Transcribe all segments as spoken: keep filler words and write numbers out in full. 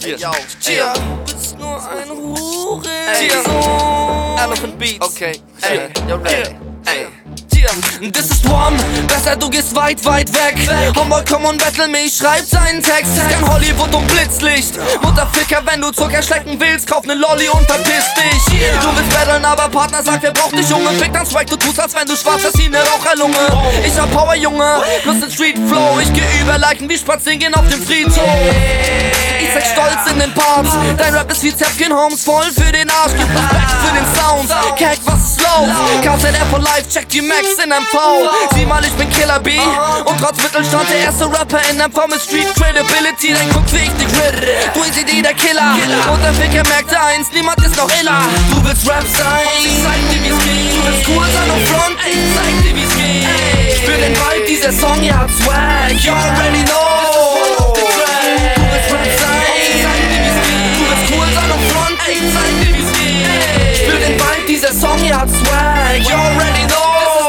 Yeah. Yo, Yeah. du bist nur ein Hurensohn. Elephant Beats. Okay, Ey, ey, you're ready. Ey. Yeah. Das ist One, besser du gehst weit, weit weg. Homeboy, komm und battle mich, schreib seinen Text. Kein Hollywood und Blitzlicht. Mutterficker, wenn du Zucker schlecken willst, kauf ne Lolli und verpiss dich. Du willst battlen, aber Partner sagt, wer braucht dich, Junge? Fick dann Swag, du tust, als wenn du schwarz hast wie ne Raucherlunge. Ich hab Power, Junge, plus den Street Flow. Ich geh über Leichen wie spazieren gehen auf dem Friedhof. Ich zeig Stolz in den Parts. Dein Rap ist wie Zäpfchen Holmes, voll für den Arsch. Gib Respekt für den Sound. Kack, was ist los? K Z R for life, check die Max in M V. Sieh mal, ich bin Killer B. Und trotz Mittelstand der erste Rapper in M V mit Street Credibility. Dann guck, wie ich dich rid. Du ist die der Killer. Und der Ficker merkte eins, niemand ist noch iller. Du willst Rap sein, ich zeig dir wie's geht. Du willst cool sein auf Front, ich zeig dir wie's geht. Spür den Vibe, dieser Song, ihr habt Swag. You already know. Du willst Rap sein, ich zeig dir wie's geht. Du willst cool sein auf Front, ich zeig dir wie's geht. Spür den Vibe, dieser Song, ihr habt Swag. You already know.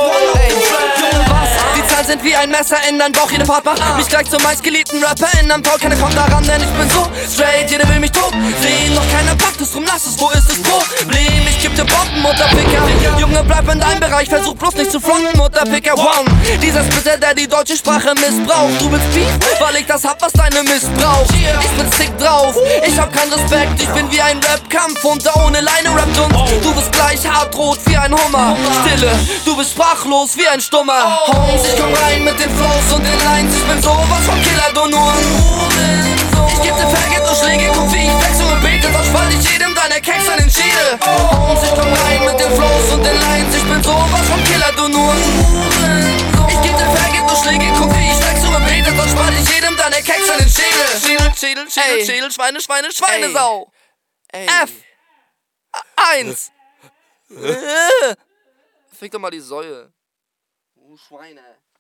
Sind wie ein Messer in dein Bauch, jede Fahrt macht mich gleich zum meistgeliebten Rapper in einem Talk. Keiner kommt daran, denn ich bin so straight, jeder will mich tot sehen. Doch keiner packt es, drum lass es, wo ist das Problem? Ich geb dir Bomben, Mutterficker. Junge, bleib in deinem Bereich, versuch bloß nicht zu fronten, Mutterficker. One, dieser Splitter, der die deutsche Sprache missbraucht. Du willst Beef, weil ich das hab, was deine missbraucht. Ich bin sick drauf, ich hab keinen Respekt. Ich bin wie ein Rap-Kampf und da ohne Leine rappt uns. Du bist gleich hartrot wie ein Hummer. Stille, du bist sprachlos wie ein Stummer. Holmes, ich komm rein mit den Flows und den Lines. Ich bin sowas von Killer, du nur ein Hurensohn. Ich geb dir Faggot und Schläge, guck wie ich wechsle und bete, sonst fall ich jedem deiner Keks an den Schädel. Holmes, ich komm rein mit den Flows und den Lines. Ich bin sowas von Killer, du nur ein Hurensohn. Ich geb dir Faggot und Schläge, guck wie ich wechsle und bete, sonst fall ich jedem deiner Keks an den Schädel. Schädel, Schädel, Schädel, Schädel, Schweine, Schweine, Schweinesau. F eins. Fick doch mal die Säue. Du Schweine.